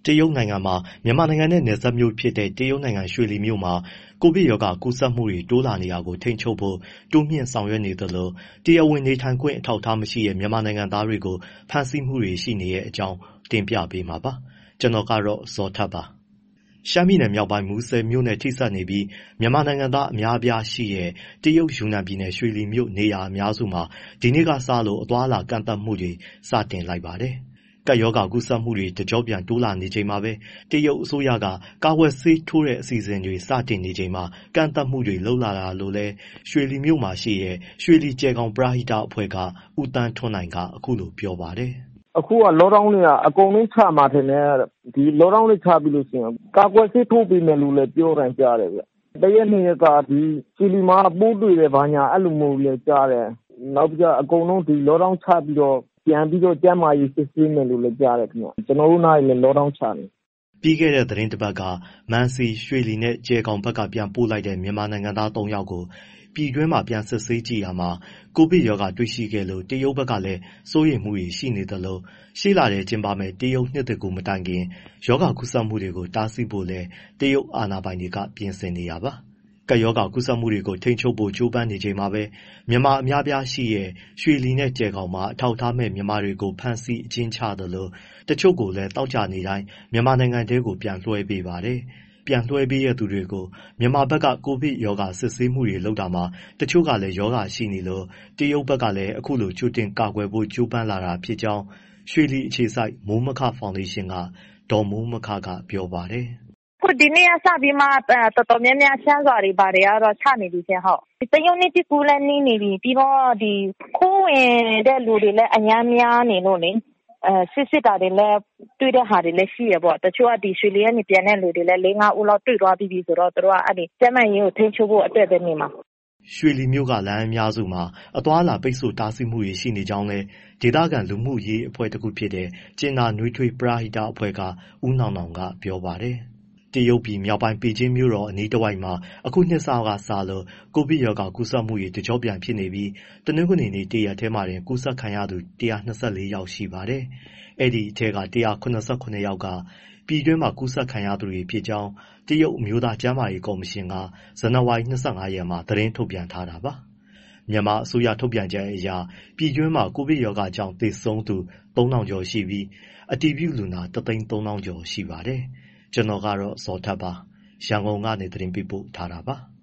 တရုတ်နိုင်ငံမှာမြန်မာနိုင်ငံနဲ့နယ်စပ်မြို့ဖြစ်တဲ့တရုတ်နိုင်ငံရွှေလီမြို့မှာကိုဗစ်ရောဂါကူးစက်မှုတွေတိုးလာနေတာကိုထိန်းချုပ်ဖို့တိုးမြှင့်ဆောင်ရွက်နေသလိုတရားဝင်နေထိုင်ခွင့်အထောက်အထားမရှိတဲ့မြန်မာနိုင်ငံသားတွေကိုဖမ်းဆီးမှုတွေရှိနေတဲ့အကြောင်းတင်ပြပေးမှာပါ။ကျွန်တော်ကတော့ဇော်ထက်ပါ။ရှမ်းပြည်နယ်မြောက်ပိုင်းမူဆယ်မြို့နဲ့ထိစပ်နေပြီးမြန်မာနိုင်ငံသားအများအပြားရှိတဲ့တရုတ်ယူနန်ပြည်နယ်ရွှေလီမြို့နေရာအများစုမှာဒီနေ့ကစလို့အသွားအလာကန့်သတ်မှုတွေစတင်လိုက်ပါတယ်။ကပ်ရောဂါကူးစက်မှုတွေတကျော့ပြန်တိုးလာနေချိန်မှာပဲတရုတ်အစိုးရကကာကွယ်ဆေးထိုးတဲ့အစီအစဉ်တွေစတင်နေချိန်မှာကန့်သတ်မှုတွေလုပ်လာတာလို့လည်းရွှေလီမြို့မှာရှိတဲ့ရွှေလီကြယ်ဂေါင်ပရဟိတအဖွဲ့ကဦးသန်းထွန်းနိုင်ကအခုလိုပြောပါတယ်။အခုကလော့ဒေါင်းတွေကအကုန်လုံးချမှာထင်တယ်ဒီလော့ဒေါင်းတွေချပြီးလို့ရှိရင်ကာကွယ်ဆေးထိုးပေးမယ်လို့လည်းပြောတယ်ကြားတယ်ဗျ။တရက်နှစ်ရက်ကဒီရွှေလီမှာပိုးတွေ့တယ်ဘာညာအဲ့လိုမျိုးလည်းကြားတယ်။နောက်ပြီးတော့အကုန်လုံးဒီလော့ဒေါင်းချပြီးတော့ပြန်ပြီးတော့ကျန်းမာရေးစစ်ဆေးမယ်လို့လည်းကြားတယ်ခင်ဗျ။ကျွန်တော်တို့နားလည်းလော့ဒေါင်းချနေ။ပြီးခဲ့တဲ့သတင်းတစ်ပတ်ကမန်စီရွှေလီနဲ့ကြယ်ဂေါင်ဘက်ကပြန်ပို့လိုက်တဲ့မြန်မာနိုင်ငံသား3ယောက်ကိုပြည်တွင်းမှာပြန်စစ်ဆေးကြည့်ရမှာကိုဗစ်ရောဂါတွေ့ရှိခဲ့လို့တရုတ်ဘက်ကလည်းစိုးရိမ်မှုတွေရှိနေသလိုရှေ့လာတဲ့ကျင်းပမဲ့တရုတ်နှစ်သစ်ကူမတိုင်ခင်ရောဂါကူးစက်မှုတွေကိုတားဆီးဖို့လည်းတရုတ်အာဏာပိုင်တွေကပြင်ဆင်နေတာပါ။ကပ်ရောဂါကူးစက်မှုတွေကိုထိန်းချုပ်ဖို့ကြိုးပမ်းနေချိန်မှာပဲမြန်မာအများပြားရှိရဲ့ရွှေလီနဲ့ကြယ်ဂေါင်မှာအထောက်အထားမဲ့မြန်မာတွေကိုဖမ်းဆီးအကျဉ်းချသလိုတချို့ကိုလည်းတောက်ကြနေတိုင်းမြန်မာနိုင်ငံထဲကိုပြန်လွှဲပေးပါတယ်။ပြန်လွှဲပေးတဲ့သူတွေကိုမြန်မာဘက်ကကိုဗစ်ရောဂါစစ်ဆေးမှုတွေလုပ်တာမှာတချို့ကလည်းရောဂါရှိနေလို့တရုတ်ဘက်ကလည်းအခုလိုကြိုတင်ကာကွယ်ဖို့ကြိုးပမ်းလာတာဖြစ်ကြောင်းရွှေလီအခြေစိုက်မိုးမခဖောင်ဒေးရှင်းကဒေါ်မိုးမခကပြောပါတယ်။ဒီနေ့ကစပြီးမှတော်တော်များများရှမ်းစွာတွေပါတယ်ကတော့ချနေပြီချင်းဟုတ်တရုတ်နှစ်ကူလည်းနီးနေပြီပြီးတော့ဒီခိုးဝင်တဲ့လူတွေလည်းအများများနေလို့လေစစ်တာတွေလည်းတွေ့တဲ့ဟာတွေလည်းရှိရပေါ့တချို့ကဒီရွှေလီကနေပြန်တဲ့လူတွေလည်း၄-၅ဦးလောက်တွေ့သွားပြီးဆိုတော့တို့ကအဲ့ဒီကျန်းမာရေးကိုထိန်းချုပ်ဖို့အတွက်ပဲနေမှာရွှေလီမြို့ကလမ်းအများစုမှာအသွားအလာပိတ်ဆို့တားဆီးမှုတွေရှိနေကြောင်းလဲဒေသခံလူမှုရေးအဖွဲ့တစ်ခုဖြစ်တဲ့ကျင်နာနွေးထွေးပရဟိတအဖွဲ့ကဦးနောင်နောင်ကပြောပါတယ်တရုတ်ပြည်မြောက်ပိုင်းပေကျင်းမြို့တော်အနီးတစ်ဝိုက်မှာအခုနှစ်စကစလို့ကိုဗစ်ရောဂါကူးစက်မှုတွေတကျော့ပြန်ဖြစ်နေပြီးတနင်္ဂနွေနေ့တရက်ထဲမှာတင်ကူးစက်ခံရသူ124ယောက်ရှိပါတယ်။အဲ့ဒီအထက်က189ယောက်ကပြည်တွင်းမှာကူးစက်ခံရသူတွေဖြစ်ကြောင်းတရုတ်အမျိုးသားကျန်းမာရေးကော်မရှင်ကဇန်နဝါရီ25ရက်မှာသတင်းထုတ်ပြန်ထားတာပါ။မြန်မာအစိုးရထုတ်ပြန်ချက်အရပြည်တွင်းမှာကိုဗစ်ရောဂါကြောင့်သေဆုံးသူ3000ကျော်ရှိပြီးအတည်ပြုလူနာ130,000ကျော်ရှိပါတယ်။ကျွန်တော်ကတော့ဇော်ထက်ပါရန်ကုန်ကနေသတင်းပေးပို့ထားတာပါ။